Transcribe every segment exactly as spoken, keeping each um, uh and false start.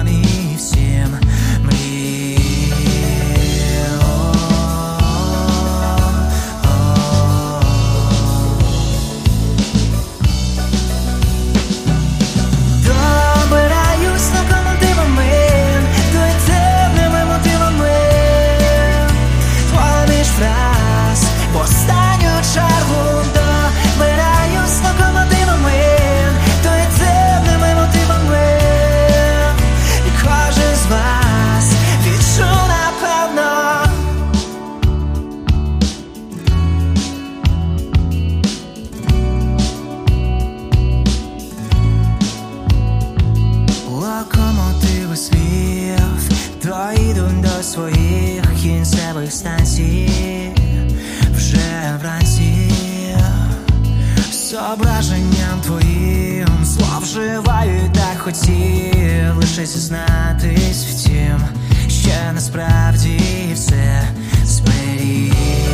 і всім мрій. Добираюсь локомотивами, то й темними мотивами, поміж фраз в останню чергу. Добираюсь локомотивами, то й темними мотивами, і кожен з вас відчув напевно. Локомотиви слів доїдуть до своїх кінцевих станцій вже вранці. Зображенням твоїм слов вживають так хотів лише зізнатись, втім, ще насправді все зберіг.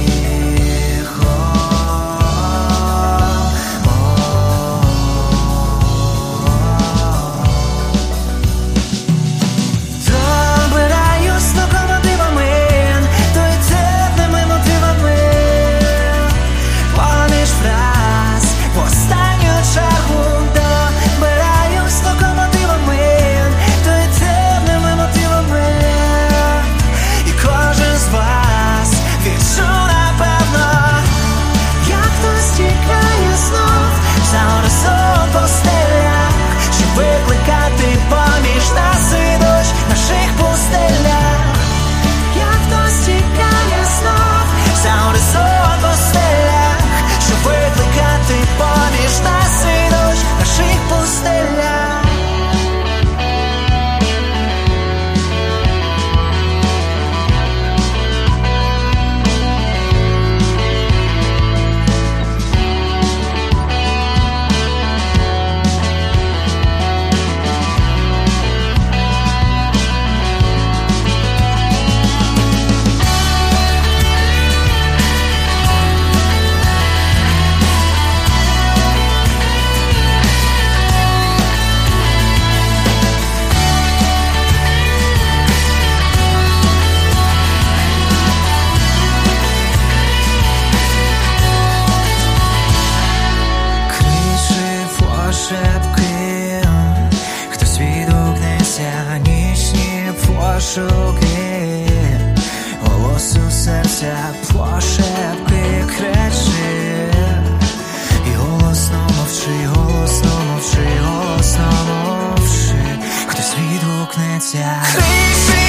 Хтось відгукнеться, нічні пошуки, голос у серця, пошепки, кричи, і голосно мовчи, голосно мовчи, голосно мовчи. Хтось відгукнеться, кричи.